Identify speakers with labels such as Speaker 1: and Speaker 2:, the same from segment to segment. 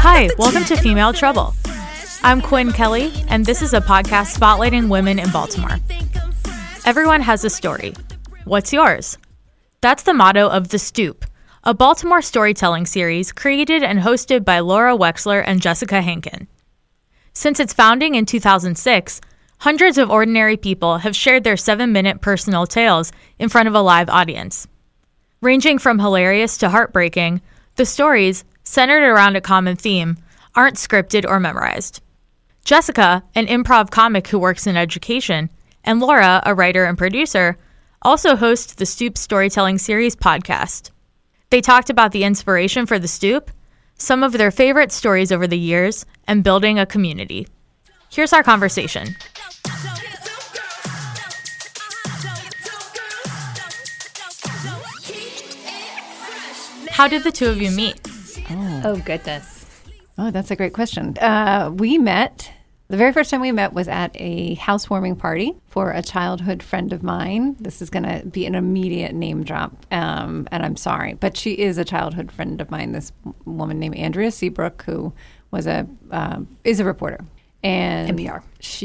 Speaker 1: Hi, welcome to Female Trouble. I'm Quinn Kelly, and this is a podcast spotlighting women in Baltimore. Everyone has a story. What's yours? That's the motto of The Stoop, a Baltimore storytelling series created and hosted by Laura Wexler and Jessica Henkin. Since its founding in 2006, hundreds of ordinary people have shared their 7-minute personal tales in front of a live audience. Ranging from hilarious to heartbreaking, the stories, centered around a common theme, aren't scripted or memorized. Jessica, an improv comic who works in education, and Laura, a writer and producer, also host the Stoop Storytelling Series podcast. They talked about the inspiration for the Stoop, some of their favorite stories over the years, and building a community. Here's our conversation. How did the two of you meet?
Speaker 2: Oh, goodness.
Speaker 3: Oh, that's a great question. The very first time we met was at a housewarming party for a childhood friend of mine. This is going to be an immediate name drop, and I'm sorry, but she is a childhood friend of mine, this woman named Andrea Seabrook, who was is a reporter. And
Speaker 2: NPR.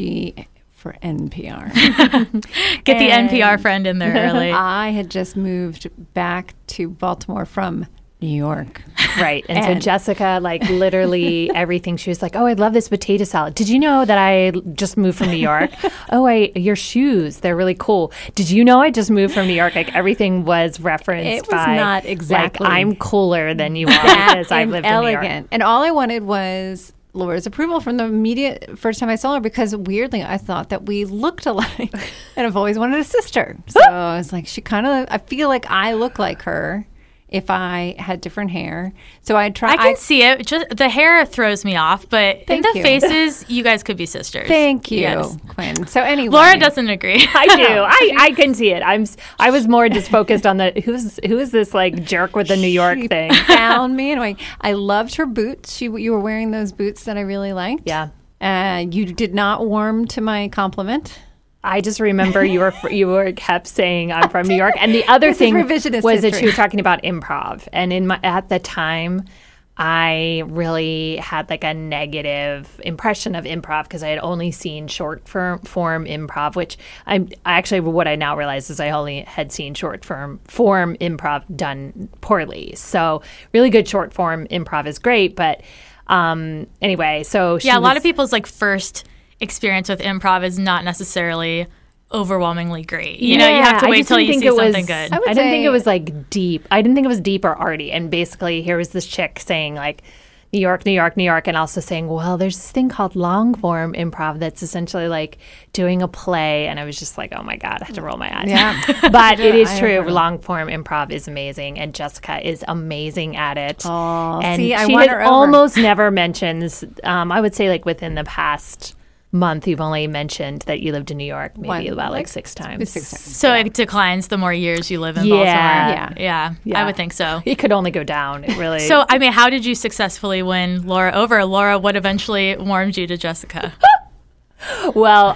Speaker 3: For NPR.
Speaker 1: Get the NPR friend in there early.
Speaker 3: I had just moved back to Baltimore from New York.
Speaker 2: Right. And so Jessica, literally everything, she was like, oh, I love this potato salad. Did you know that I just moved from New York? Your shoes, they're really cool. Did you know I just moved from New York? Everything was referenced
Speaker 3: It was not exactly.
Speaker 2: I'm cooler than you are because I've lived in New York.
Speaker 3: And all I wanted was Laura's approval from the immediate first time I saw her, because weirdly I thought that we looked alike and I've always wanted a sister. So I was like, I feel like I look like her if I had different hair. So I can
Speaker 1: see it. Just the hair throws me off, but in the faces, you guys could be sisters.
Speaker 3: Thank you,
Speaker 1: yes.
Speaker 3: Quinn. So anyway,
Speaker 1: Laura doesn't agree.
Speaker 2: I do. I can see it. I was more just focused on the who is this jerk with the New York thing.
Speaker 3: Found me anyway. I loved her boots. You were wearing those boots that I really liked.
Speaker 2: Yeah.
Speaker 3: You did not warm to my compliment.
Speaker 2: I just remember you were kept saying I'm from New York, and the other thing was that she was talking about improv, and at the time, I really had a negative impression of improv because I had only seen short form improv, which what I now realize is I only had seen short form improv done poorly. So really good short form improv is great, but anyway, so
Speaker 1: a lot of people's first experience with improv is not necessarily overwhelmingly great. You have to wait till you see something good.
Speaker 2: I didn't think it was deep. I didn't think it was deep or arty. And basically, here was this chick saying New York, New York, New York, and also saying, well, there's this thing called long form improv that's essentially doing a play. And I was just like, oh my God, I have to roll my eyes.
Speaker 3: Yeah.
Speaker 2: But it is true. Long form improv is amazing, and Jessica is amazing at it.
Speaker 3: Oh,
Speaker 2: and
Speaker 3: see, I
Speaker 2: she
Speaker 3: won her over.
Speaker 2: Almost never mentions, I would say within the past month, you've only mentioned that you lived in New York maybe about 6 times.
Speaker 3: 6 times.
Speaker 1: So it declines the more years you live in Baltimore. Yeah, I would think so.
Speaker 2: It could only go down. It really.
Speaker 1: So, how did you successfully win Laura over? Laura, what eventually warmed you to Jessica?
Speaker 2: Well,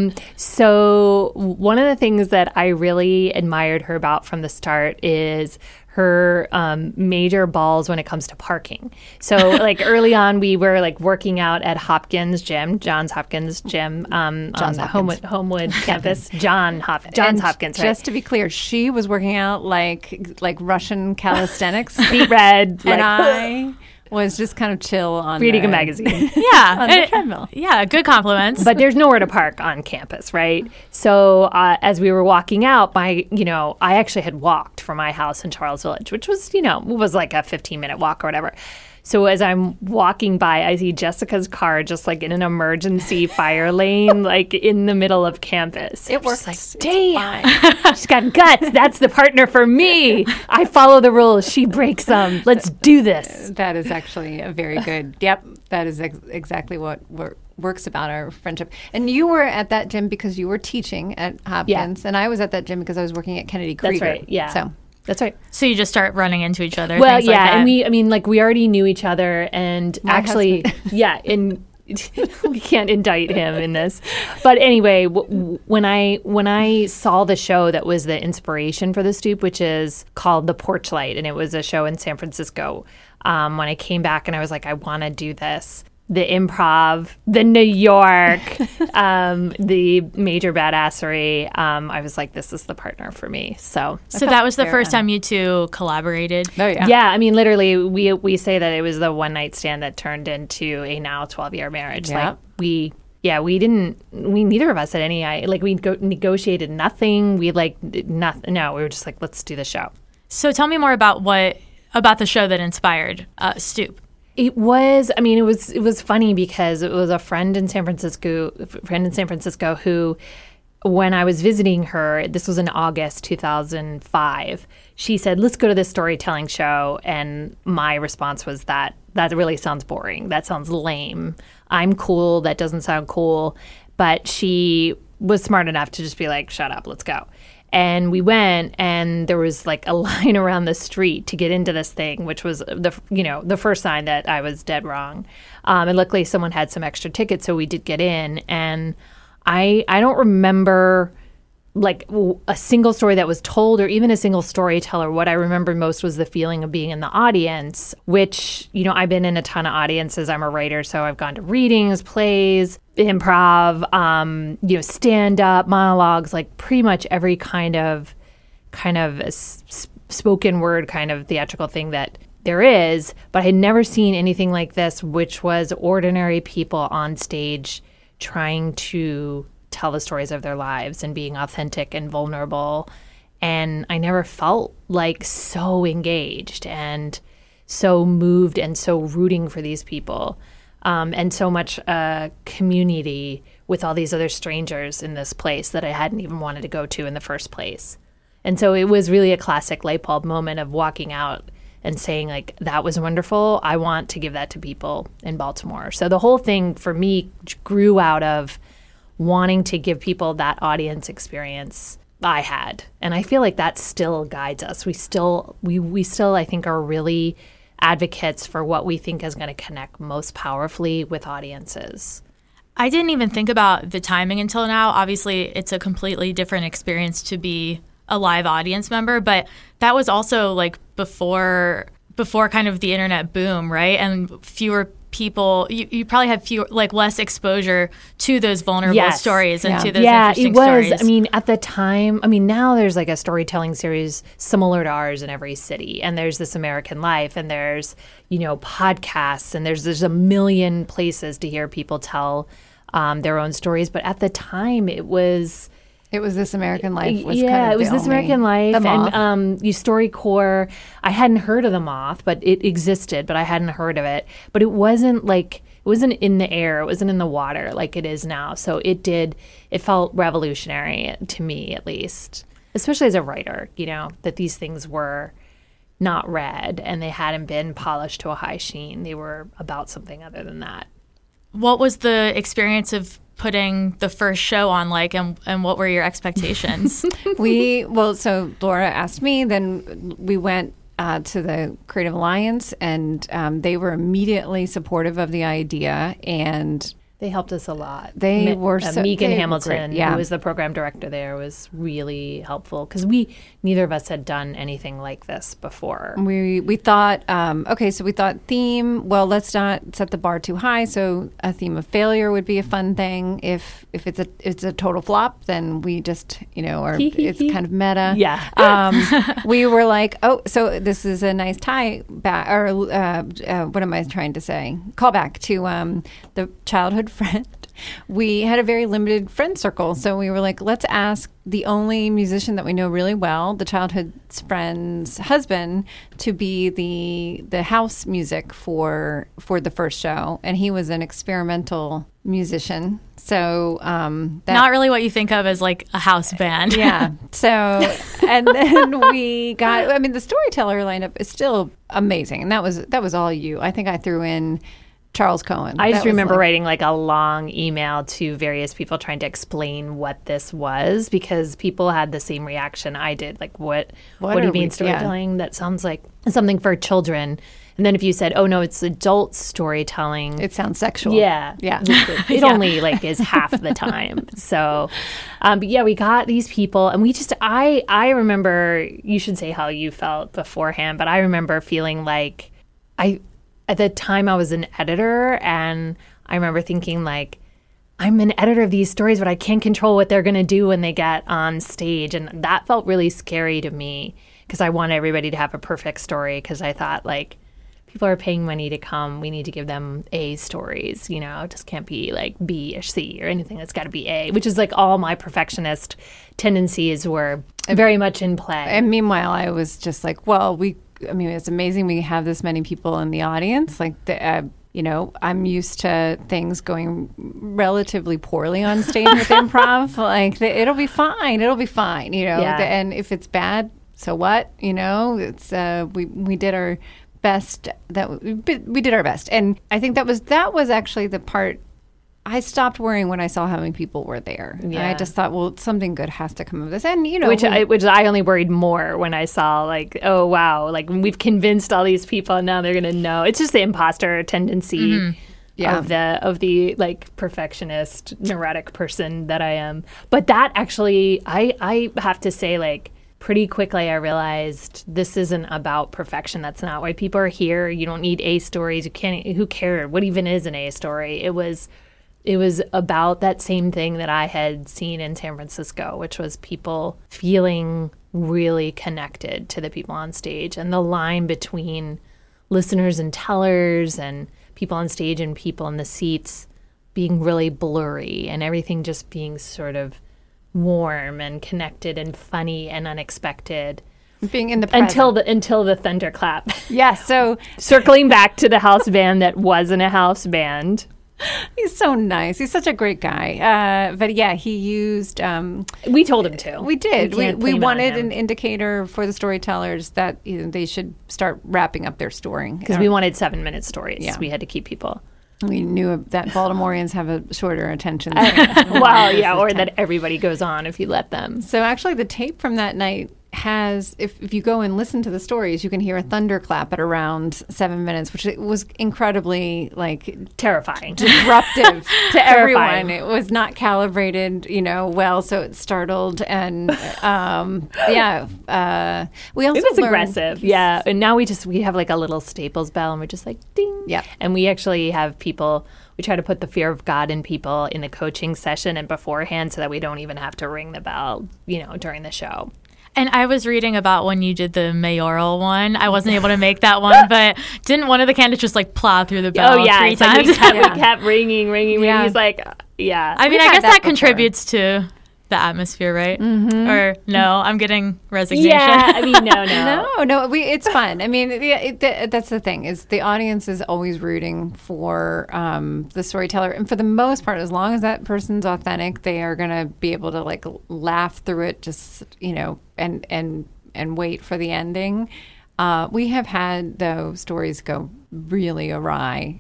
Speaker 2: so one of the things that I really admired her about from the start is her major balls when it comes to parking. So early on, we were working out at Johns Hopkins Gym on the Homewood campus. Johns Hopkins. Right?
Speaker 3: Just to be clear, she was working out like Russian calisthenics,
Speaker 2: beet red,
Speaker 3: and I was just kind of chill on
Speaker 2: reading a magazine.
Speaker 3: On the treadmill.
Speaker 1: Yeah, good compliments.
Speaker 2: But there's nowhere to park on campus, right? So as we were walking out, I actually had walked from my house in Charles Village, which was, was like a 15-minute walk or whatever. So as I'm walking by, I see Jessica's car just in an emergency fire lane, in the middle of campus.
Speaker 3: It works.
Speaker 2: Damn, she's got guts. That's the partner for me. I follow the rules. She breaks them. Let's do this.
Speaker 3: That is actually a very good. Yep, that is exactly what works about our friendship. And you were at that gym because you were teaching at Hopkins, and I was at that gym because I was working at Kennedy Krieger.
Speaker 2: That's right. Yeah.
Speaker 3: So.
Speaker 2: That's right.
Speaker 1: So you just start running into each other.
Speaker 2: Well, yeah, and we already knew each other, and
Speaker 3: My husband.
Speaker 2: and we can't indict him in this. But anyway, when I saw the show that was the inspiration for the Stoop, which is called The Porch Light, and it was a show in San Francisco, when I came back and I was like, I want to do this. The Improv, the New York, the major badassery. I was like, this is the partner for me. So
Speaker 1: that was the first time you two collaborated?
Speaker 3: Oh, yeah.
Speaker 2: Yeah, I mean, literally, we say that it was the one night stand that turned into a now 12-year marriage.
Speaker 3: Yeah.
Speaker 2: Like, neither of us had any, we negotiated nothing. We nothing. No, we were just like, let's do the show.
Speaker 1: So tell me more about the show that inspired Stoop.
Speaker 2: It was funny because it was a friend in San Francisco who, when I was visiting her, this was in August 2005, she said, let's go to this storytelling show. And my response was that really sounds boring. That sounds lame. I'm cool. That doesn't sound cool. But she was smart enough to just be like, shut up, let's go. And we went, and there was like a line around the street to get into this thing, which was the first sign that I was dead wrong. And luckily, someone had some extra tickets, so we did get in. And I don't remember like a single story that was told, or even a single storyteller. What I remember most was the feeling of being in the audience, which, I've been in a ton of audiences. I'm a writer, so I've gone to readings, plays, improv, stand-up, monologues, like pretty much every kind of spoken word kind of theatrical thing that there is. But I had never seen anything like this, which was ordinary people on stage trying to tell the stories of their lives and being authentic and vulnerable. And I never felt like so engaged and so moved and so rooting for these people. And so much community with all these other strangers in this place that I hadn't even wanted to go to in the first place. And so it was really a classic light bulb moment of walking out and saying, like, that was wonderful. I want to give that to people in Baltimore. So the whole thing for me grew out of wanting to give people that audience experience I had. And I feel like that still guides us. We still, I think, are really advocates for what we think is going to connect most powerfully with audiences.
Speaker 1: I didn't even think about the timing until now. Obviously, it's a completely different experience to be a live audience member, but that was also like before kind of the internet boom, right? And fewer people, you probably had less exposure to those vulnerable stories and to those interesting stories.
Speaker 2: I mean, at the time, now there's like a storytelling series similar to ours in every city, and there's This American Life, and there's, podcasts, and there's a million places to hear people tell their own stories. But at the time, it was
Speaker 3: This American Life.
Speaker 2: It was This American Life. And StoryCorps. I hadn't heard of The Moth, but it existed, but I hadn't heard of it. But it wasn't in the air. It wasn't in the water like it is now. So it felt revolutionary to me, at least, especially as a writer, that these things were not read and they hadn't been polished to a high sheen. They were about something other than that.
Speaker 1: What was the experience of putting the first show on like, and what were your expectations?
Speaker 3: So Laura asked me, then we went to the Creative Alliance, and they were immediately supportive of the idea, and
Speaker 2: they helped us a lot.
Speaker 3: They were
Speaker 2: Megan Hamilton, who was the program director there, was really helpful because neither of us had done anything like this before.
Speaker 3: We thought, so we thought theme. Well, let's not set the bar too high. So a theme of failure would be a fun thing. If it's a total flop, then we just it's kind of meta.
Speaker 2: Yeah.
Speaker 3: We were like, so this is a nice tie back, or what am I trying to say? Call back to the childhood friend. We had a very limited friend circle, so we were like, let's ask the only musician that we know really well, the childhood friend's husband, to be the house music for the first show, and he was an experimental musician. So
Speaker 1: not really what you think of as like a house band.
Speaker 3: Yeah. So and then we got. The storyteller lineup is still amazing, and that was all you. I think I threw in Charles Cohen.
Speaker 2: I just remember writing like a long email to various people trying to explain what this was, because people had the same reaction I did. Like, what do you mean storytelling? That sounds like something for children. And then if you said, oh, no, it's adult storytelling.
Speaker 3: It sounds sexual.
Speaker 2: Yeah.
Speaker 3: Yeah.
Speaker 2: It only like is half the time. So, but yeah, we got these people and we just, I remember, you should say how you felt beforehand, but I remember feeling like at the time I was an editor and I remember thinking like, I'm an editor of these stories, but I can't control what they're going to do when they get on stage. And that felt really scary to me because I want everybody to have a perfect story because I thought like, people are paying money to come. We need to give them A stories, you know, it just can't be like B or C or anything. It's got to be A, which is like all my perfectionist tendencies were very much in play.
Speaker 3: And meanwhile, I was just like, well, it's amazing we have this many people in the audience. Like, you know, I'm used to things going relatively poorly on stage with improv. Like, it'll be fine. It'll be fine, you know.
Speaker 2: Yeah.
Speaker 3: And if it's bad, so what? You know, it's we did our best. We did our best, and I think that was actually the part I stopped worrying when I saw how many people were there.
Speaker 2: Yeah.
Speaker 3: I just thought, well, something good has to come of this, and you know,
Speaker 2: which I only worried more when I saw like, oh wow, like we've convinced all these people, and now they're gonna know. It's just the imposter tendency. Yeah. of the like perfectionist neurotic person that I am. But that actually, I have to say, like, pretty quickly I realized this isn't about perfection. That's not why people are here. You don't need A stories. You can't. Who cares? What even is an A story? It was about that same thing that I had seen in San Francisco, which was people feeling really connected to the people on stage, and the line between listeners and tellers and people on stage and people in the seats being really blurry, and everything just being sort of warm and connected and funny and unexpected.
Speaker 3: Being in the present.
Speaker 2: Until the thunderclap.
Speaker 3: Yeah, so
Speaker 2: circling back to the house band that wasn't a house band.
Speaker 3: He's so nice. He's such a great guy. But yeah, he used...
Speaker 2: we told him to.
Speaker 3: We did. We wanted an indicator for the storytellers that they should start wrapping up their story.
Speaker 2: Because we wanted 7-minute stories.
Speaker 3: Yeah.
Speaker 2: We had to keep people.
Speaker 3: We knew that Baltimoreans have a shorter attention span.
Speaker 2: Well, yeah, or that everybody goes on if you let them.
Speaker 3: So actually the tape from that night has, if you go and listen to the stories, you can hear a thunderclap at around 7 minutes, which was incredibly
Speaker 2: terrifying,
Speaker 3: disruptive to everyone. It was not calibrated, well, so it startled, and we also
Speaker 2: it was aggressive, yeah. And now we have like a little Staples bell, and we're just like ding,
Speaker 3: yeah.
Speaker 2: And we actually have people. We try to put the fear of God in people in the coaching session and beforehand, so that we don't even have to ring the bell, during the show.
Speaker 1: And I was reading about when you did the mayoral one. I wasn't able to make that one, but didn't one of the candidates just plow through the bell 3 times?
Speaker 2: We kept ringing. Yeah. He's like, yeah.
Speaker 1: I mean, I guess that contributes to the atmosphere, right? Mm-hmm. Or no, I'm getting resignation.
Speaker 2: Yeah, I mean, no.
Speaker 3: No, it's fun. I mean, that's the thing, is the audience is always rooting for the storyteller. And for the most part, as long as that person's authentic, they are going to be able to laugh through it, just, and wait for the ending. We have had, though, stories go really awry.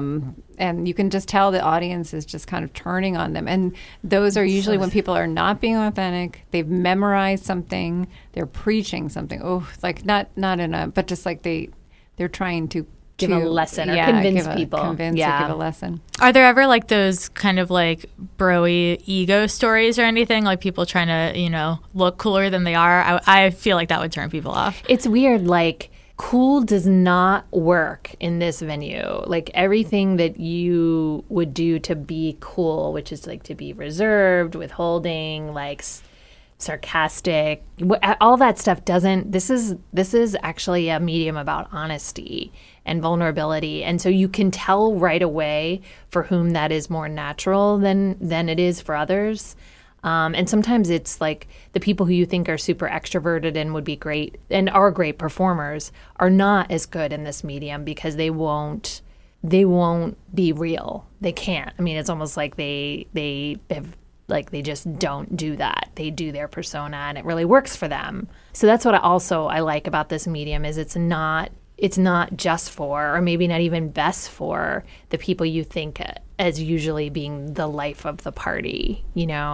Speaker 3: And you can just tell the audience is just kind of turning on them. And those are usually when people are not being authentic. They've memorized something. They're preaching something. Oh, not in a, but just they're trying to
Speaker 2: give a lesson or convince people.
Speaker 3: Or give a lesson.
Speaker 1: Are there ever those kind of bro-y ego stories or anything? Like people trying to, look cooler than they are? I feel like that would turn people off.
Speaker 2: It's weird. Cool does not work in this venue. Everything that you would do to be cool, which is to be reserved, withholding, sarcastic, all that stuff doesn't. This is actually a medium about honesty and vulnerability, and so you can tell right away for whom that is more natural than it is for others. And sometimes it's the people who you think are super extroverted and would be great and are great performers are not as good in this medium because they won't be real. They can't. I mean, it's almost like they they just don't do that. They do their persona and it really works for them. So that's what I like about this medium is it's not just for, or maybe not even best for, the people you think as usually being the life of the party.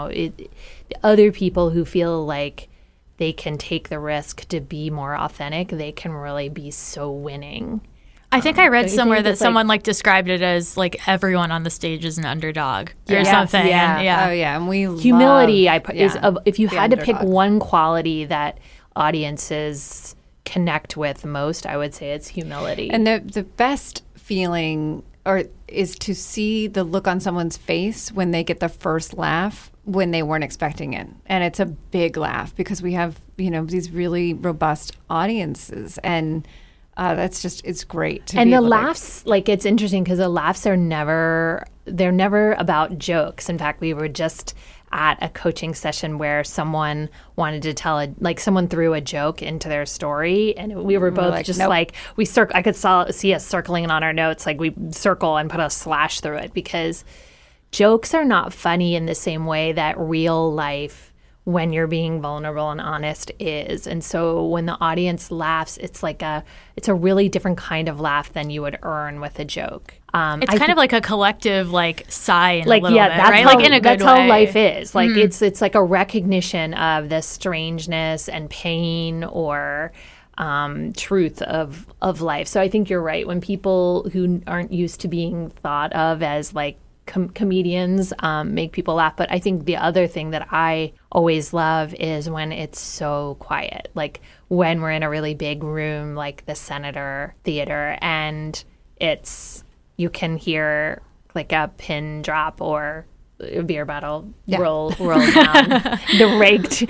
Speaker 2: Other people who feel like they can take the risk to be more authentic, they can really be so winning.
Speaker 1: I think I read somewhere that someone like described it as like everyone on the stage is an underdog or something.
Speaker 2: Yeah.
Speaker 3: Oh yeah, and we
Speaker 2: humility. If you had to pick one quality that audiences connect with most, I would say it's humility.
Speaker 3: And the best feeling is to see the look on someone's face when they get the first laugh when they weren't expecting it. And it's a big laugh because we have, these really robust audiences, and that's just, it's great.
Speaker 2: And the laughs, it's interesting because the laughs they're never about jokes. In fact, we were just at a coaching session where someone wanted to tell someone threw a joke into their story, and we were both nope. I could see us circling on our notes, we circle and put a slash through it, because jokes are not funny in the same way that real life, when you're being vulnerable and honest, is. And so when the audience laughs, it's a really different kind of laugh than you would earn with a joke.
Speaker 1: It's kind of like a collective sigh in a little bit, right? In a good way.
Speaker 2: That's how life is. It's like a recognition of the strangeness and pain or truth of life. So I think you're right. When people who aren't used to being thought of as comedians make people laugh. But I think the other thing that I always love is when it's so quiet, when we're in a really big room like the Senator Theater, and you can hear a pin drop or a beer bottle roll down the raked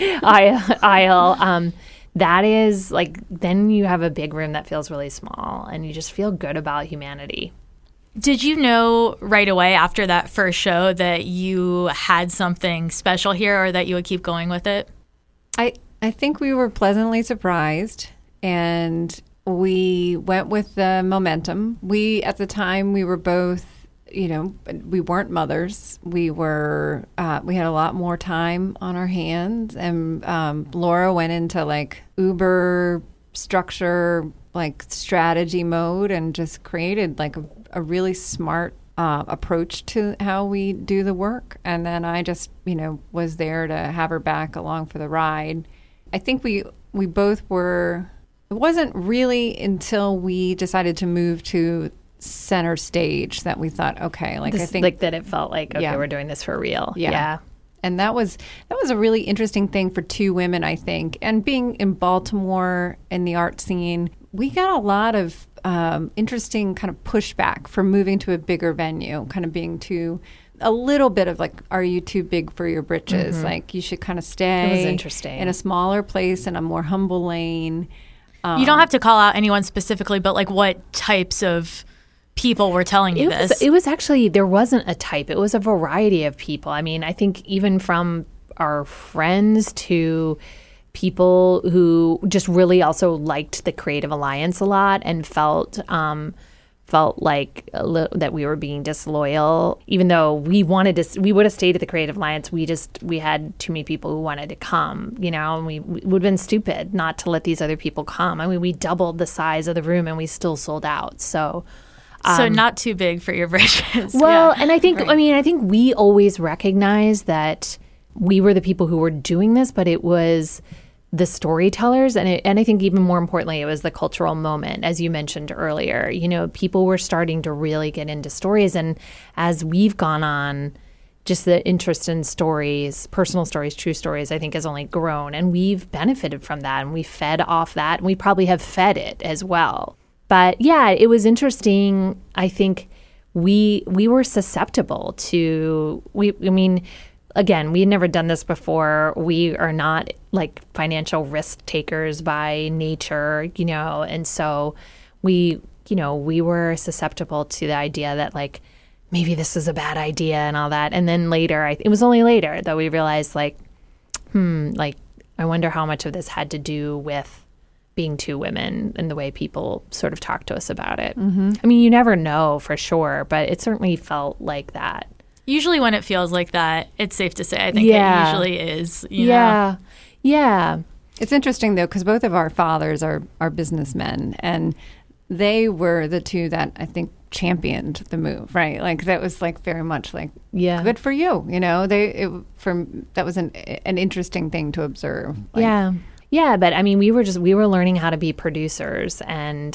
Speaker 2: aisle. That is then you have a big room that feels really small, and you just feel good about humanity.
Speaker 1: Did you know right away after that first show that you had something special here, or that you would keep going with it?
Speaker 3: I think we were pleasantly surprised, and we went with the momentum. At the time, we were both, we weren't mothers. We had a lot more time on our hands, and Laura went into uber structure, strategy mode, and just created a really smart approach to how we do the work. And then I just, was there to have her back along for the ride. I think we both were. It wasn't really until we decided to move to center stage that we thought, okay, I think
Speaker 2: that it felt we're doing this for real. Yeah.
Speaker 3: And that was a really interesting thing for two women, I think. And being in Baltimore in the art scene, we got a lot of interesting kind of pushback for moving to a bigger venue, kind of being a little bit of are you too big for your britches? Mm-hmm. You should kind of stay
Speaker 2: it was interesting.
Speaker 3: In a smaller place, in a more humble lane.
Speaker 1: You don't have to call out anyone specifically, but what types of people were telling you this?
Speaker 2: It was actually, there wasn't a type. It was a variety of people. I mean, I think even from our friends to people who just really also liked the Creative Alliance a lot and felt that we were being disloyal, even though we would have stayed at the Creative Alliance. We had too many people who wanted to come, and we would have been stupid not to let these other people come. I mean, we doubled the size of the room and we still sold out. So
Speaker 1: not too big for your britches.
Speaker 2: Well, and I think, right. I think we always recognized that we were the people who were doing this, but it was the storytellers, and I think even more importantly, it was the cultural moment, as you mentioned earlier. People were starting to really get into stories, and as we've gone on, just the interest in stories, personal stories, true stories, I think has only grown, and we've benefited from that, and we fed off that, and we probably have fed it as well. But yeah, it was interesting. I think we were susceptible to Again, we had never done this before. We are not financial risk takers by nature, and so we were susceptible to the idea that maybe this is a bad idea and all that. And then later, it was only later that we realized I wonder how much of this had to do with being two women and the way people sort of talk to us about it. Mm-hmm. I mean, you never know for sure, but it certainly felt like that.
Speaker 1: Usually when it feels like that, it's safe to say, I think it usually is. You know?
Speaker 2: Yeah.
Speaker 3: It's interesting, though, because both of our fathers are businessmen, and they were the two that I think championed the move, right? That was very much good for you, that was an interesting thing to observe.
Speaker 2: Yeah, but I mean, we were learning how to be producers, and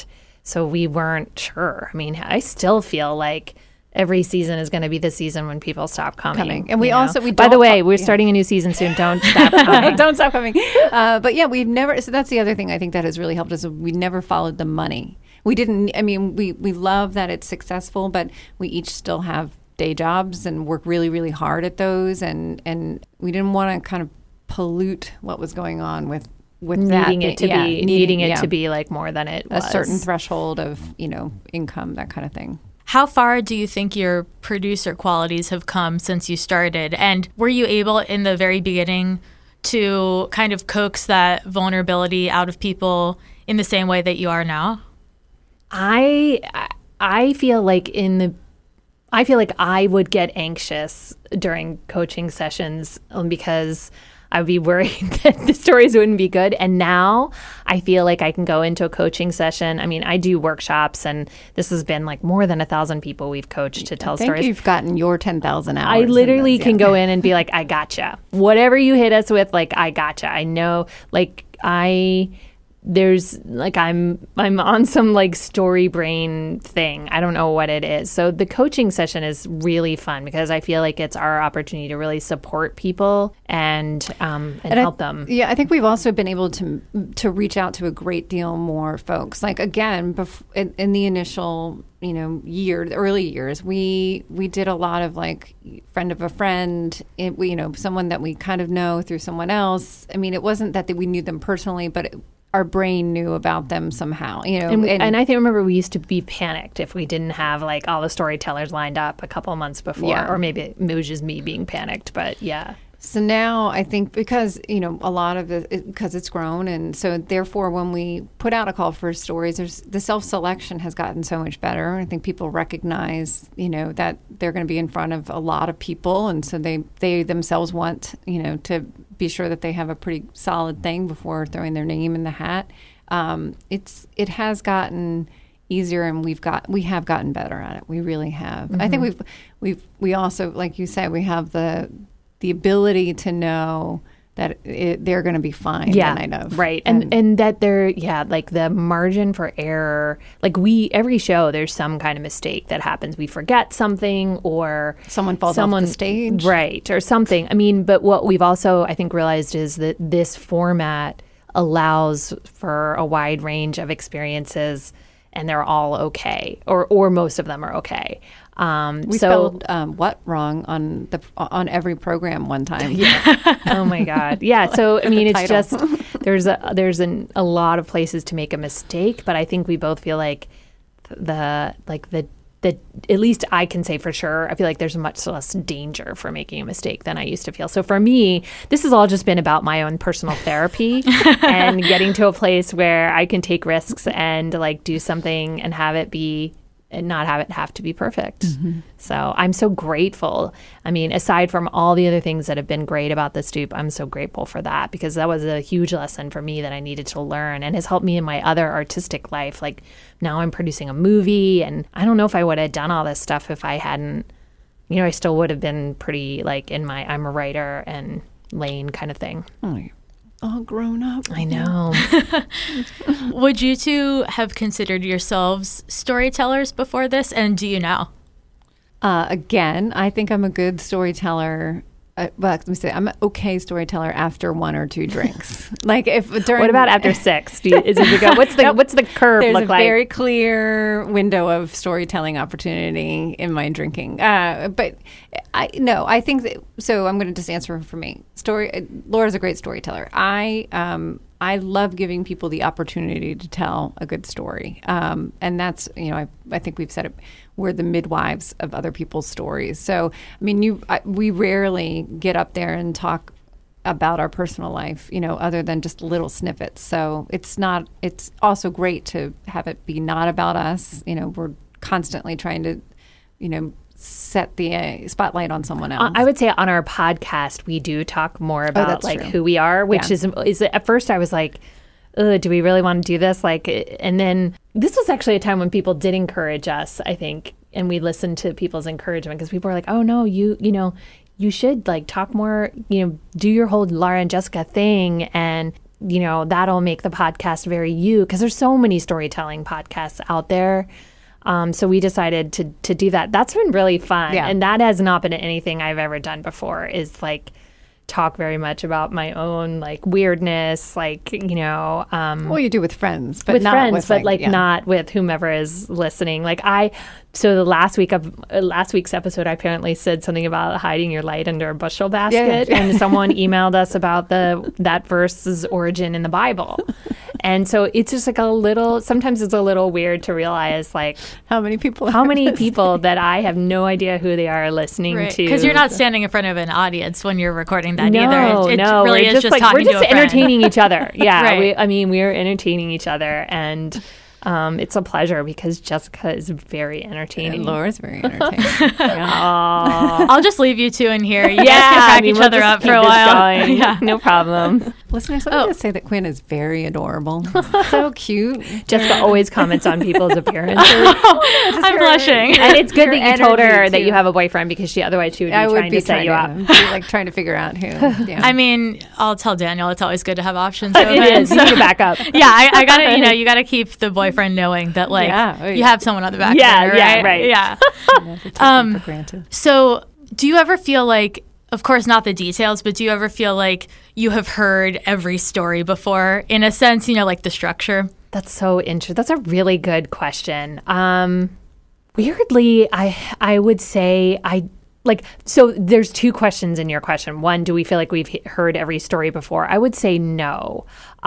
Speaker 2: So we weren't sure. I mean, I still feel like every season is going to be the season when people stop coming.
Speaker 3: And we
Speaker 2: by the way, we're starting a new season soon. Don't stop coming.
Speaker 3: Don't stop coming. But yeah, we've never, so that's the other thing I think that has really helped us. We never followed the money. We didn't, I mean, we love that it's successful, but we each still have day jobs and work really, really hard at those. And we didn't want to kind of pollute what was going on with
Speaker 2: needing it to be like more than it was.
Speaker 3: A certain threshold of, income, that kind of thing.
Speaker 1: How far do you think your producer qualities have come since you started? And were you able in the very beginning to kind of coax that vulnerability out of people in the same way that you are now?
Speaker 2: I feel like I would get anxious during coaching sessions because I'd be worried that the stories wouldn't be good. And now I feel like I can go into a coaching session. I mean, I do workshops, and this has been like more than 1,000 people we've coached to tell stories.
Speaker 3: I think you've gotten your 10,000 hours.
Speaker 2: I literally can go in and be like, I gotcha. Whatever you hit us with, like, I gotcha. I know, like, there's like I'm on some like story brain thing. I don't know what it is. So the coaching session is really fun because I feel like it's our opportunity to really support people and help them.
Speaker 3: Yeah, I think we've also been able to reach out to a great deal more folks. Like again, in the initial the early years, we did a lot of like friend of a friend. Someone that we kind of know through someone else. I mean, it wasn't that we knew them personally, but our brain knew about them somehow,
Speaker 2: And I remember we used to be panicked if we didn't have like all the storytellers lined up a couple months before, or maybe it was just me being panicked, but yeah.
Speaker 3: So now I think because, a lot of it, because it's grown. And so therefore, when we put out a call for stories, the self-selection has gotten so much better. I think people recognize, that they're going to be in front of a lot of people. And so they themselves want, to be sure that they have a pretty solid thing before throwing their name in the hat. It has gotten easier, and we have gotten better at it. We really have. Mm-hmm. I think we also, like you said, we have the ability to know that they're going to be fine.
Speaker 2: Yeah,
Speaker 3: kind of.
Speaker 2: Right. And that they're, like the margin for error, like every show, there's some kind of mistake that happens. We forget something or
Speaker 3: someone falls off the stage.
Speaker 2: Right. Or something. I mean, but what we've also, I think, realized is that this format allows for a wide range of experiences, and they're all okay, or most of them are okay.
Speaker 3: We spelled what wrong on every program one time.
Speaker 2: Yeah. Oh my God. Yeah. So I mean, it's just there's a lot of places to make a mistake, but I think we both feel like the at least I can say for sure, I feel like there's much less danger for making a mistake than I used to feel. So for me, this has all just been about my own personal therapy and getting to a place where I can take risks and like do something and have it be and not have it have to be perfect. Mm-hmm. So I'm so grateful. I mean, aside from all the other things that have been great about the Stoop, I'm so grateful for that because that was a huge lesson for me that I needed to learn and has helped me in my other artistic life. Like now I'm producing a movie, and I don't know if I would have done all this stuff if I hadn't, I still would have been pretty like in my I'm a writer and lane kind of thing.
Speaker 3: Oh, all grown up.
Speaker 2: I know.
Speaker 1: Would you two have considered yourselves storytellers before this, and do you now?
Speaker 3: Again, I think I'm a good storyteller. Let me say, I'm an okay storyteller after one or two drinks. Like if during.
Speaker 2: What about after 6? What's the curve
Speaker 3: There's
Speaker 2: look
Speaker 3: a
Speaker 2: like?
Speaker 3: Very clear window of storytelling opportunity in my drinking. But I think that. So I'm going to just answer for me. Laura's a great storyteller. I love giving people the opportunity to tell a good story, and that's I think we've said it. We're the midwives of other people's stories. So, I mean, we rarely get up there and talk about our personal life, other than just little snippets. So it's also great to have it be not about us. We're constantly trying to, set the spotlight on someone else.
Speaker 2: I would say on our podcast, we do talk more about who we are, which is at first I was like, do we really want to do this? And then this was actually a time when people did encourage us, I think, and we listened to people's encouragement because people were like, oh no, you should like talk more, do your whole Laura and Jessica thing. And that'll make the podcast very you, because there's so many storytelling podcasts out there. So we decided to do that. That's been really fun. Yeah. And that has not been anything I've ever done before, is like talk very much about my own like weirdness, like,
Speaker 3: well, you do with friends, but
Speaker 2: with
Speaker 3: not
Speaker 2: friends,
Speaker 3: with,
Speaker 2: but not with whomever is listening. Like so the last week's episode, I apparently said something about hiding your light under a bushel basket, and someone emailed us about that verse's origin in the Bible. And so it's just like sometimes it's a little weird to realize like
Speaker 3: how many people
Speaker 2: that I have no idea who they are listening to.
Speaker 1: Because you're not standing in front of an audience when you're recording that either. It
Speaker 2: no,
Speaker 1: really is just talking
Speaker 2: we're just
Speaker 1: to a friend.
Speaker 2: entertaining each other. Yeah,
Speaker 1: right.
Speaker 2: We are entertaining each other, and it's a pleasure because Jessica is very entertaining.
Speaker 3: And Laura's very entertaining.
Speaker 1: I'll just leave you two in here. You guys can crack each other up for a while.
Speaker 2: Yeah, no problem.
Speaker 3: Listeners, let me just say that Quinn is very adorable. So cute.
Speaker 2: Jessica always comments on people's appearances.
Speaker 1: I'm blushing.
Speaker 2: And it's good that you told her that you have a boyfriend, because otherwise she would be trying to set you up.
Speaker 3: Like trying to figure out who. Yeah.
Speaker 1: I mean, I'll tell Daniel it's always good to have options.
Speaker 2: It is. You need to back up.
Speaker 1: Yeah, I gotta, you gotta keep the boyfriend knowing that you have someone on the back.
Speaker 2: Right.
Speaker 1: Yeah.
Speaker 3: For granted.
Speaker 1: So do you ever feel like, of course not the details, but do you ever feel like you have heard every story before, in a sense, like the structure?
Speaker 2: That's so interesting. That's a really good question. Weirdly, I would say so there's two questions in your question. One, do we feel like we've heard every story before? I would say no.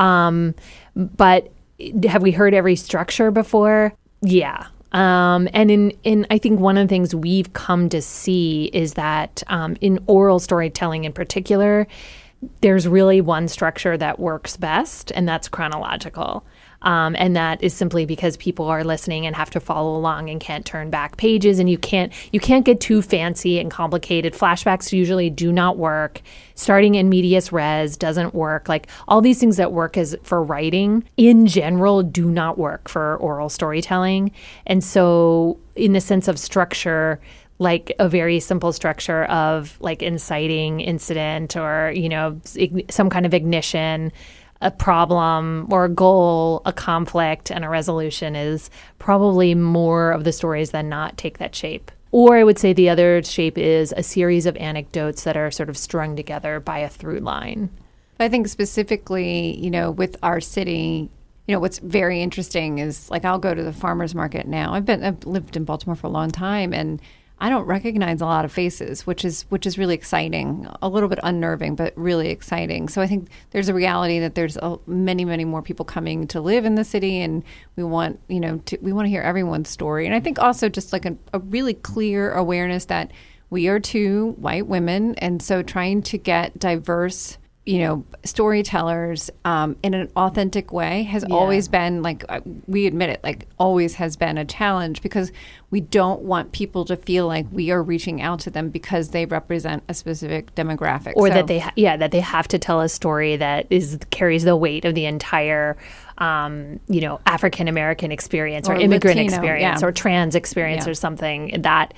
Speaker 2: But have we heard every structure before? Yeah. And in I think one of the things we've come to see is that in oral storytelling in particular, there's really one structure that works best, and that's chronological. And that is simply because people are listening and have to follow along and can't turn back pages, and you can't get too fancy and complicated. Flashbacks usually do not work. Starting in medias res doesn't work. Like all these things that work for writing in general do not work for oral storytelling. And so in the sense of structure, like a very simple structure of like inciting incident or, some kind of ignition, a problem or a goal, a conflict, and a resolution is probably more of the stories than not take that shape. Or I would say the other shape is a series of anecdotes that are sort of strung together by a through line.
Speaker 3: I think specifically, with our city, what's very interesting is like I'll go to the farmer's market now. I've lived in Baltimore for a long time, and I don't recognize a lot of faces, which is really exciting, a little bit unnerving, but really exciting. So I think there's a reality that there's many, many more people coming to live in the city, and we want, we want to hear everyone's story. And I think also just like a really clear awareness that we are two white women, and so trying to get diverse storytellers in an authentic way has always been, like, we admit it, like always has been a challenge, because we don't want people to feel like we are reaching out to them because they represent a specific demographic.
Speaker 2: Or that they have to tell a story that carries the weight of the entire African-American experience or immigrant Latino, experience or trans experience or something that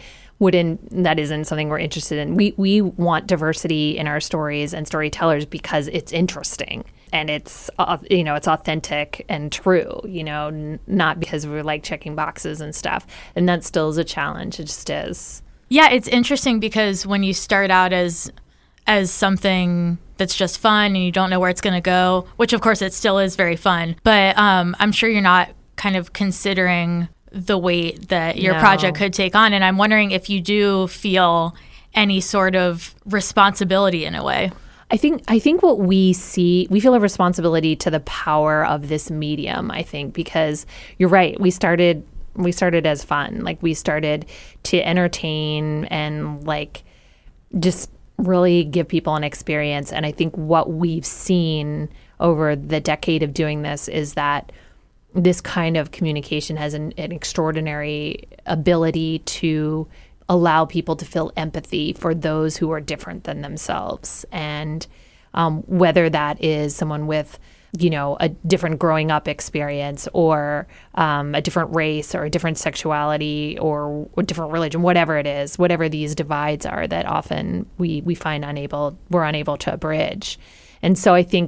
Speaker 2: isn't something we're interested in. We want diversity in our stories and storytellers because it's interesting and it's it's authentic and true, not because we're like checking boxes and stuff. And that still is a challenge. It just is.
Speaker 1: Yeah, it's interesting because when you start out as something that's just fun and you don't know where it's going to go, which of course it still is very fun, but I'm sure you're not kind of considering the weight that your project could take on. And I'm wondering if you do feel any sort of responsibility in a way.
Speaker 2: I think what we feel a responsibility to the power of this medium, I think, because you're right. We started as fun. Like we started to entertain and like just really give people an experience. And I think what we've seen over the decade of doing this is that this kind of communication has an extraordinary ability to allow people to feel empathy for those who are different than themselves. And whether that is someone with, a different growing up experience or a different race or a different sexuality or a different religion, whatever it is, whatever these divides are that often we find we're unable to bridge. And so I think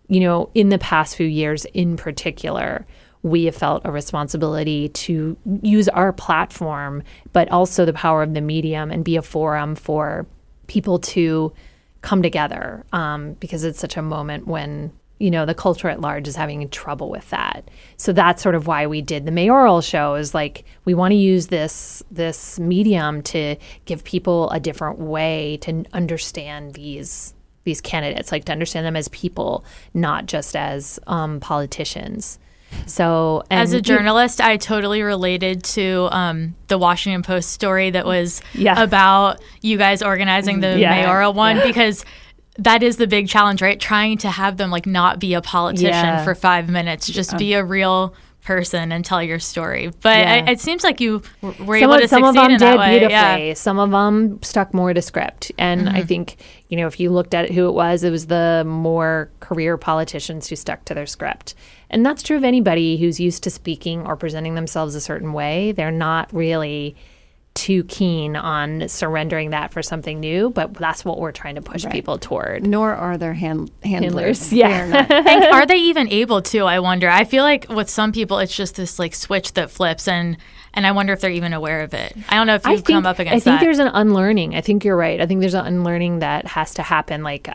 Speaker 2: in the past few years in particular, we have felt a responsibility to use our platform, but also the power of the medium and be a forum for people to come together, because it's such a moment when, the culture at large is having trouble with that. So that's sort of why we did the mayoral show, is like, we want to use this medium to give people a different way to understand these candidates, like to understand them as people, not just as politicians. So,
Speaker 1: as a journalist, I totally related to the Washington Post story that was about you guys organizing the mayoral one, because that is the big challenge, right? Trying to have them like not be a politician for 5 minutes, just be a real person and tell your story. But it seems like you were able to succeed in that way. Some of them did beautifully.
Speaker 2: Yeah. Some of them stuck more to script. And I think, if you looked at who it was the more career politicians who stuck to their script. And that's true of anybody who's used to speaking or presenting themselves a certain way. They're not really too keen on surrendering that for something new, but that's what we're trying to push people toward.
Speaker 3: Nor are their handlers.
Speaker 2: Yeah.
Speaker 1: Are they even able to, I wonder? I feel like with some people, it's just this like switch that flips, and I wonder if they're even aware of it. I don't know if you've come up against that.
Speaker 2: I think there's an unlearning. I think you're right. I think there's an unlearning that has to happen. Like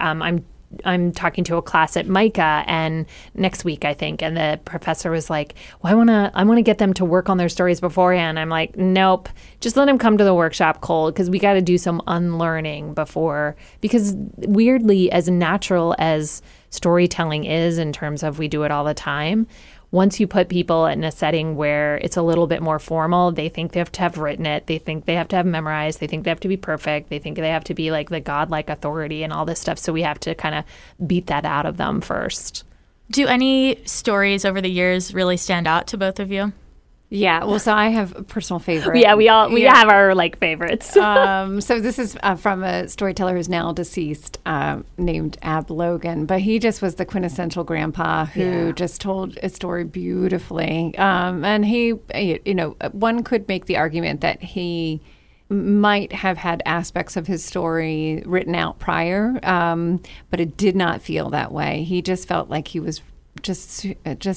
Speaker 2: I'm talking to a class at Micah and next week, I think, and the professor was like, well, I want to get them to work on their stories beforehand. I'm like, nope, just let them come to the workshop cold, because we got to do some unlearning before, because weirdly, as natural as storytelling is in terms of we do it all the time, once you put people in a setting where it's a little bit more formal, they think they have to have written it. They think they have to have memorized. They think they have to be perfect. They think they have to be like the godlike authority and all this stuff. So we have to kind of beat that out of them first.
Speaker 1: Do any stories over the years really stand out to both of you?
Speaker 3: Yeah, well, so I have a personal favorite.
Speaker 2: Yeah, we have our like favorites.
Speaker 3: So this is from a storyteller who's now deceased, named Ab Logan, but he just was the quintessential grandpa who just told a story beautifully. And he, one could make the argument that he might have had aspects of his story written out prior, but it did not feel that way. He just felt like he was just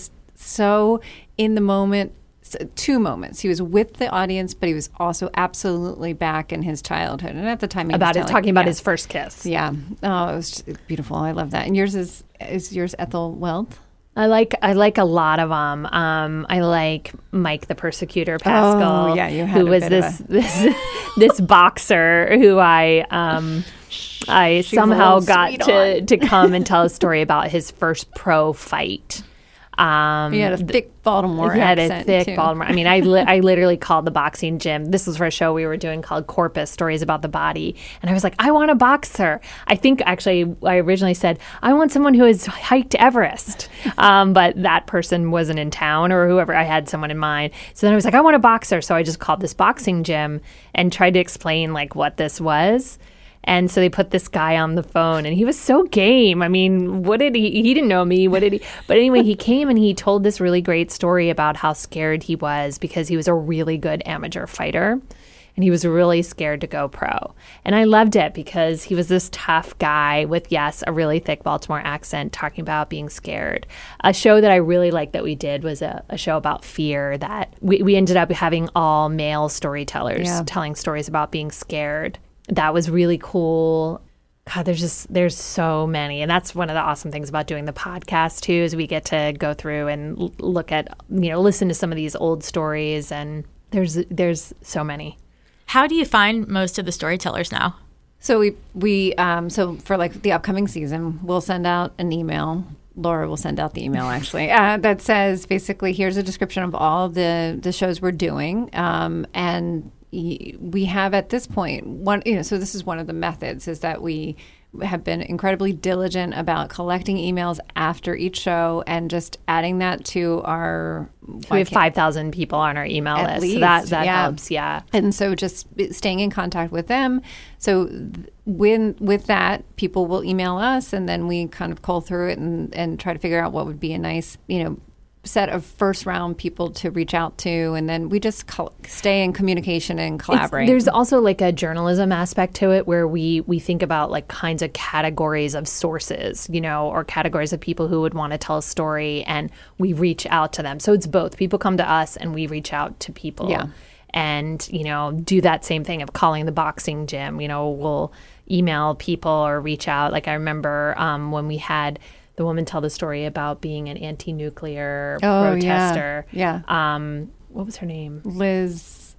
Speaker 3: so in the moment. Two moments. He was with the audience, but he was also absolutely back in his childhood. And at the time, he was
Speaker 2: talking about his first kiss.
Speaker 3: Yeah. Oh, it was just beautiful. I love that. And yours is yours Ethel Weld?
Speaker 2: I like a lot of them. I like Mike the Persecutor Pascal, who was this boxer who I somehow got to come and tell a story about his first pro fight.
Speaker 3: He had a thick Baltimore accent.
Speaker 2: He had a thick Baltimore. I mean, I literally called the boxing gym. This was for a show we were doing called Corpus, Stories About the Body. And I was like, I want a boxer. I think actually I originally said, I want someone who has hiked Everest. But that person wasn't in town, or whoever. I had someone in mind. So then I was like, I want a boxer. So I just called this boxing gym and tried to explain like what this was. And so they put this guy on the phone, and he was so game. I mean, what did he didn't know me. What did he? But anyway, he came and he told this really great story about how scared he was because he was a really good amateur fighter. And he was really scared to go pro. And I loved it because he was this tough guy with, yes, a really thick Baltimore accent talking about being scared. A show that I really liked that we did was a show about fear that we ended up having all male storytellers telling stories about being scared. That was really cool. God, there's so many. And that's one of the awesome things about doing the podcast too, is we get to go through and look at, listen to some of these old stories, and there's so many.
Speaker 1: How do you find most of the storytellers now?
Speaker 3: So we so for like the upcoming season, we'll send out an email. Laura will send out the email actually that says basically, here's a description of all the shows we're doing, and we have at this point so this is one of the methods, is that we have been incredibly diligent about collecting emails after each show and just adding that to our...
Speaker 2: We have 5,000 people on our email list.
Speaker 3: Least,
Speaker 2: so that helps, yeah.
Speaker 3: And so just staying in contact with them. So with that, people will email us, and then we kind of cull through it and try to figure out what would be a nice, set of first round people to reach out to, and then we just stay in communication and collaborate.
Speaker 2: There's also like a journalism aspect to it where we think about like kinds of categories of sources, or categories of people who would want to tell a story, and we reach out to them. So it's both. People come to us and we reach out to people.
Speaker 3: Yeah.
Speaker 2: And, do that same thing of calling the boxing gym. We'll email people or reach out. Like I remember when we had the woman tell the story about being an anti-nuclear protester.
Speaker 3: Yeah.
Speaker 2: What was her name?
Speaker 3: Liz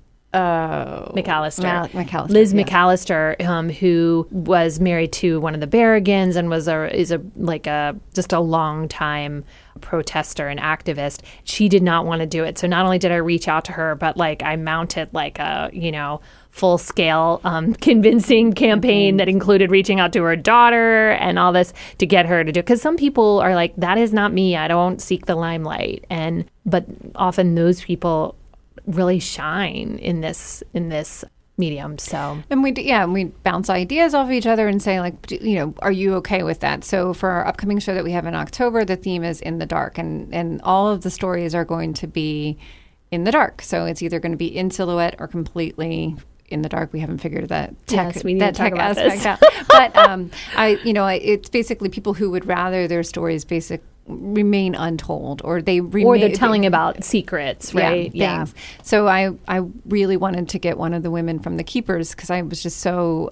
Speaker 2: McAllister.
Speaker 3: McAllister.
Speaker 2: Liz McAllister, who was married to one of the Berrigans and is just a long time protester and activist. She did not want to do it. So not only did I reach out to her, but like I mounted like a, full scale convincing campaign that included reaching out to her daughter and all this to get her to do it. Because some people are like, that is not me. I don't seek the limelight. But often those people really shine in this medium. So,
Speaker 3: and we bounce ideas off each other and say, like, are you okay with that? So for our upcoming show that we have in October, the theme is in the dark, and all of the stories are going to be in the dark. So it's either going to be in silhouette or completely in the dark. We haven't figured that tech aspect out. But it's basically people who would rather their stories remain untold, or
Speaker 2: they're telling about secrets, right?
Speaker 3: Yeah. So I really wanted to get one of the women from The Keepers because I was just so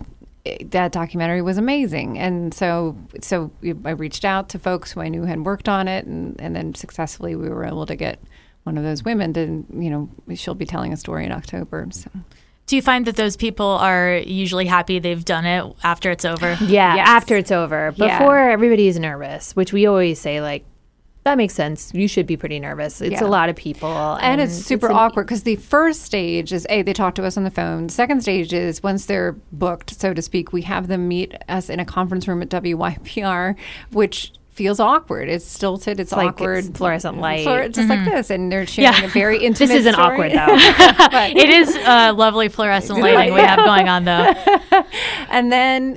Speaker 3: that documentary was amazing, and so I reached out to folks who I knew had worked on it, and then successfully we were able to get one of those women to she'll be telling a story in October. So.
Speaker 1: Do you find that those people are usually happy they've done it after it's over?
Speaker 2: Yeah, yes. After it's over. Before, everybody is nervous, which we always say, like, that makes sense. You should be pretty nervous. It's a lot of people.
Speaker 3: And it's super awkward because the first stage is, they talk to us on the phone. The second stage is once they're booked, so to speak, we have them meet us in a conference room at WYPR, which feels awkward. It's stilted. It's awkward.
Speaker 2: It's fluorescent light.
Speaker 3: Just like this. And they're sharing a very intimate
Speaker 2: This isn't
Speaker 3: story.
Speaker 2: Awkward, though.
Speaker 1: But it is lovely fluorescent lighting we have going on, though.
Speaker 3: And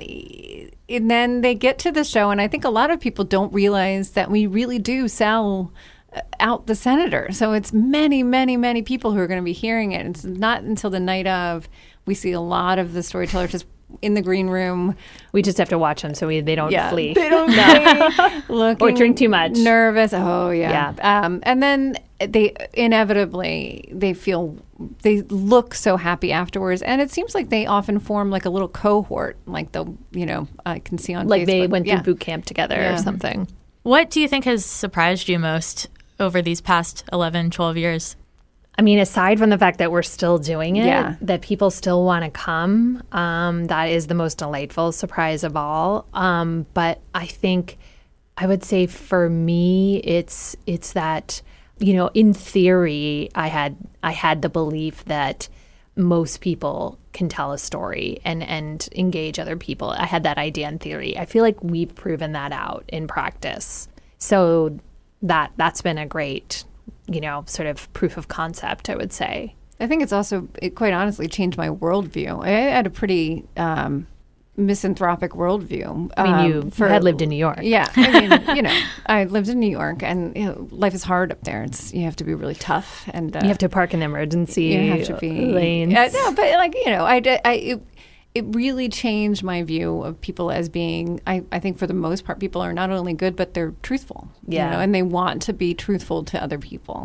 Speaker 3: then they get to the show, and I think a lot of people don't realize that we really do sell out the senator. So it's many, many, many people who are going to be hearing it. It's not until the night of we see a lot of the storytellers just in the green room.
Speaker 2: We just have to watch them so they don't flee.
Speaker 3: They don't flee. Looking
Speaker 2: or drink too much.
Speaker 3: Nervous. Oh, yeah. And then they inevitably, they look so happy afterwards. And it seems like they often form like a little cohort, like I can see on
Speaker 2: like
Speaker 3: Facebook.
Speaker 2: They went through boot camp together or something.
Speaker 1: What do you think has surprised you most over these past 11, 12 years?
Speaker 2: I mean, aside from the fact that we're still doing it, that people still want to come, that is the most delightful surprise of all. But I think I would say for me, it's that, in theory, I had the belief that most people can tell a story and engage other people. I had that idea in theory. I feel like we've proven that out in practice. So that's been a great sort of proof of concept, I would say.
Speaker 3: I think it quite honestly changed my worldview. I had a pretty misanthropic worldview.
Speaker 2: I mean, you had lived in New York.
Speaker 3: Yeah. I mean, I lived in New York, and life is hard up there. You have to be really tough. And
Speaker 2: you have to park in emergency lanes.
Speaker 3: No, but it really changed my view of people as being, I think for the most part, people are not only good, but they're truthful. And they want to be truthful to other people.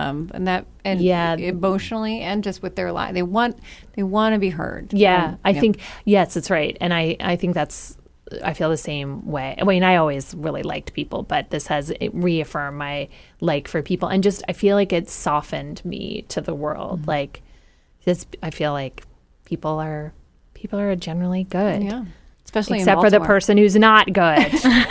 Speaker 3: Emotionally and just with their life. They want to be heard.
Speaker 2: Yeah. I think, yes, that's right. And I think I feel the same way. I mean, I always really liked people, but this has reaffirmed my like for people. And just, I feel like it softened me to the world. Mm-hmm. Like, I feel like people are generally good.
Speaker 3: Yeah. Especially
Speaker 2: except for the person who's not good.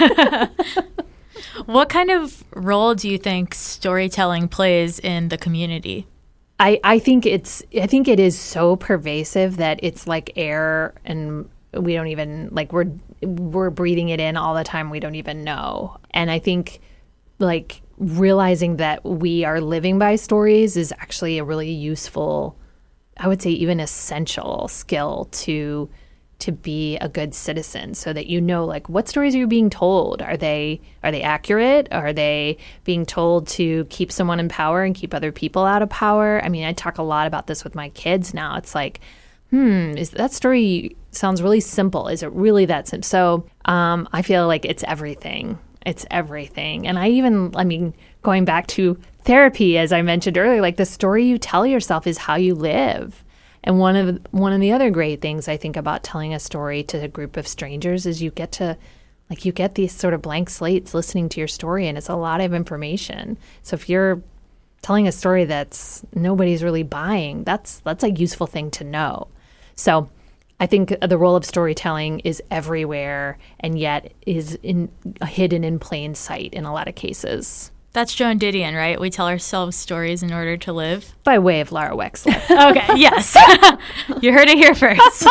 Speaker 1: What kind of role do you think storytelling plays in the community?
Speaker 2: I think it is so pervasive that it's like air, and we don't even we're breathing it in all the time. We don't even know. And I think realizing that we are living by stories is actually a really useful, I would say even essential skill to to be a good citizen, so that you know, like, what stories are you being told? Are they accurate? Are they being told to keep someone in power and keep other people out of power? I mean, I talk a lot about this with my kids now. It's like, is that story sounds really simple. Is it really that simple? So I feel like it's everything. It's everything. And I mean, going back to therapy, as I mentioned earlier, like the story you tell yourself is how you live. And one of the other great things I think about telling a story to a group of strangers is you get these sort of blank slates listening to your story, and it's a lot of information. So if you're telling a story that's nobody's really buying, that's a useful thing to know. So I think the role of storytelling is everywhere, and yet is hidden in plain sight in a lot of cases.
Speaker 1: That's Joan Didion, right? We tell ourselves stories in order to live.
Speaker 2: By way of Laura Wexler.
Speaker 1: Okay, yes. You heard it here first.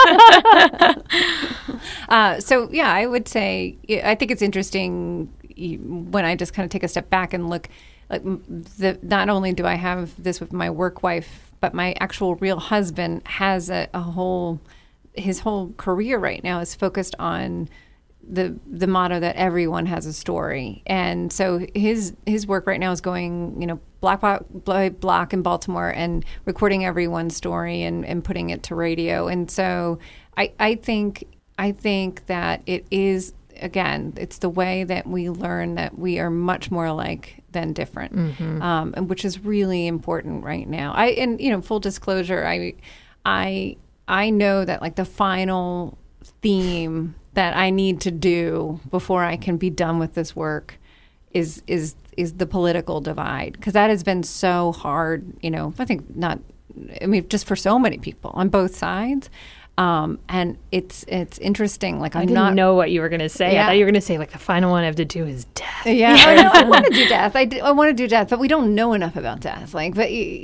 Speaker 3: So, yeah, I would say, I think it's interesting when I just kind of take a step back and look, like, not only do I have this with my work wife, but my actual real husband has his whole career right now is focused on the motto that everyone has a story. And so his work right now is going, block by block in Baltimore and recording everyone's story and putting it to radio. And so I think that it is, again, it's the way that we learn that we are much more alike than different, and which is really important right now. Full disclosure, I know that, like, the final theme that I need to do before I can be done with this work is the political divide, because that has been so hard. I think just for so many people on both sides. And it's interesting. Like,
Speaker 2: I didn't know what you were going to say. Yeah. I thought you were going to say, like, the final one I have to do is death.
Speaker 3: Yeah, I want to do death. I want to do death, but we don't know enough about death. Like,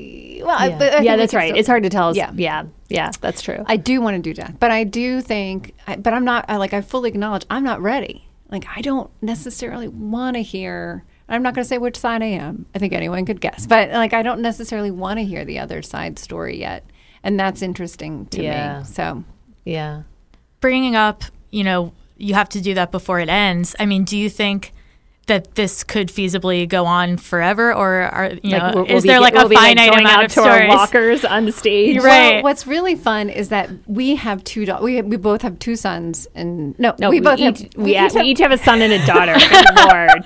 Speaker 2: that's right. It's hard to tell. Yeah, that's true.
Speaker 3: I do want to do death, but I do think, but I'm not. I fully acknowledge I'm not ready. Like, I don't necessarily want to hear. I'm not going to say which side I am. I think anyone could guess, but, like, I don't necessarily want to hear the other side's story yet. And that's interesting to me. So,
Speaker 2: yeah.
Speaker 1: Bringing up, you have to do that before it ends. I mean, do you think that this could feasibly go on forever, or is there a finite amount of stories?
Speaker 2: Walkers on the stage,
Speaker 1: right?
Speaker 3: Well, what's really fun is that we have two daughters. We both have two sons, and
Speaker 2: we each have a son and a daughter. Lord.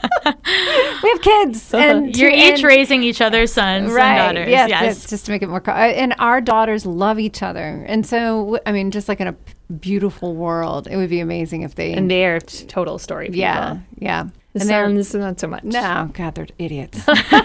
Speaker 3: We have kids, and
Speaker 1: you're each raising each other's sons and daughters.
Speaker 3: Yes, just to make it more. And our daughters love each other, and so just like in a beautiful world, it would be amazing if they.
Speaker 2: And they're total story people.
Speaker 3: Yeah.
Speaker 2: The sons, not so much.
Speaker 3: No, God, they're idiots.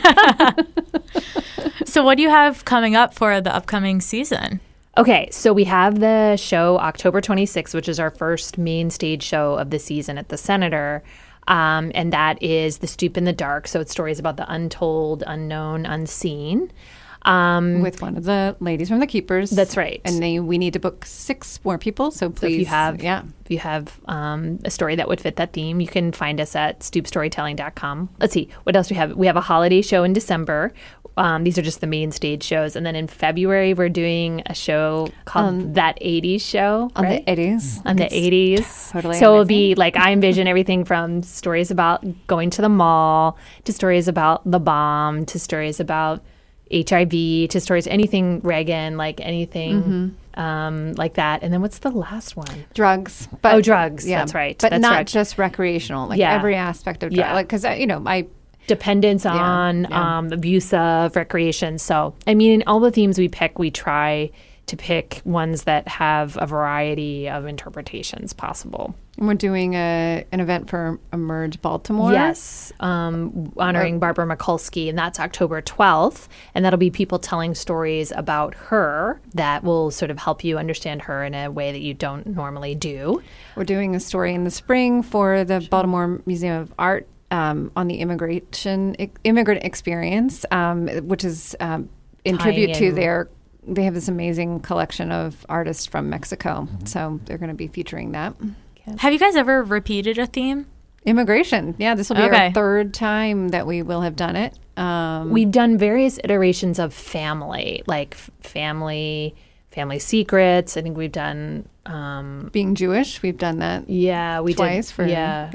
Speaker 1: So, what do you have coming up for the upcoming season?
Speaker 2: Okay, so we have the show October 26th, which is our first main stage show of the season at the Senator. And that is The Stoop in the Dark. So it's stories about the untold, unknown, unseen.
Speaker 3: With one of the ladies from the Keepers.
Speaker 2: That's right.
Speaker 3: And we need to book 6 more people. So please,
Speaker 2: if you have a story that would fit that theme, you can find us at stoopstorytelling.com. Let's see, what else do we have? We have a holiday show in December. These are just the main stage shows. And then in February, we're doing a show called That 80s Show.
Speaker 3: On the 80s.
Speaker 2: On the 80s.
Speaker 3: Totally.
Speaker 2: So it'll be like, I envision everything from stories about going to the mall, to stories about the bomb, to stories about HIV, to stories, anything Reagan, like anything like that. And then what's the last one?
Speaker 3: Drugs.
Speaker 2: Drugs. Yeah, that's right.
Speaker 3: But
Speaker 2: that's
Speaker 3: not
Speaker 2: right.
Speaker 3: just recreational, like every aspect of drugs.
Speaker 2: Yeah.
Speaker 3: Like, because,
Speaker 2: dependence on abuse of recreation. So, in all the themes we pick, we try to pick ones that have a variety of interpretations possible.
Speaker 3: And we're doing an event for Emerge Baltimore.
Speaker 2: Yes, honoring Barbara Mikulski, and that's October 12th. And that'll be people telling stories about her that will sort of help you understand her in a way that you don't normally do.
Speaker 3: We're doing a story in the spring for the Baltimore Museum of Art on the immigrant experience, which is in tribute to they have this amazing collection of artists from Mexico. So they're going to be featuring that.
Speaker 1: Have you guys ever repeated a theme?
Speaker 3: Immigration. Yeah, this will be our third time that we will have done it.
Speaker 2: We've done various iterations of family, like family Family Secrets. I think we've done
Speaker 3: Being Jewish. We've done that.
Speaker 2: Yeah, we
Speaker 3: twice
Speaker 2: did.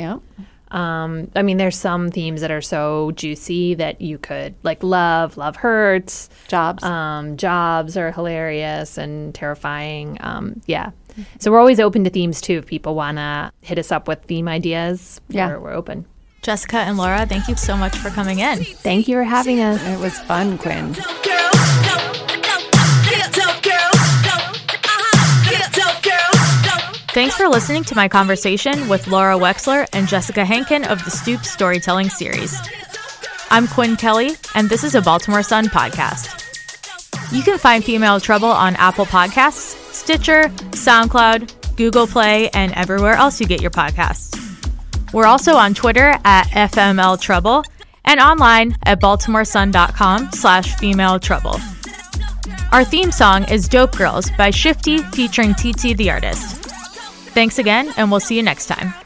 Speaker 2: I mean, there's some themes that are so juicy that you could, like love hurts.
Speaker 3: Jobs.
Speaker 2: Jobs are hilarious and terrifying. So we're always open to themes too. If people want to hit us up with theme ideas, we're open.
Speaker 1: Jessica and Laura, thank you so much for coming in.
Speaker 2: Thank you for having us.
Speaker 3: It was fun, Quinn.
Speaker 1: Thanks for listening to my conversation with Laura Wexler and Jessica Henkin of the Stoop Storytelling Series. I'm Quinn Kelly, and this is a Baltimore Sun podcast. You can find Female Trouble on Apple Podcasts, Stitcher, SoundCloud, Google Play, and everywhere else you get your podcasts. We're also on Twitter at FML Trouble and online at baltimoresun.com/Female Trouble. Our theme song is Dope Girls by Shifty featuring TT the Artist. Thanks again, and we'll see you next time.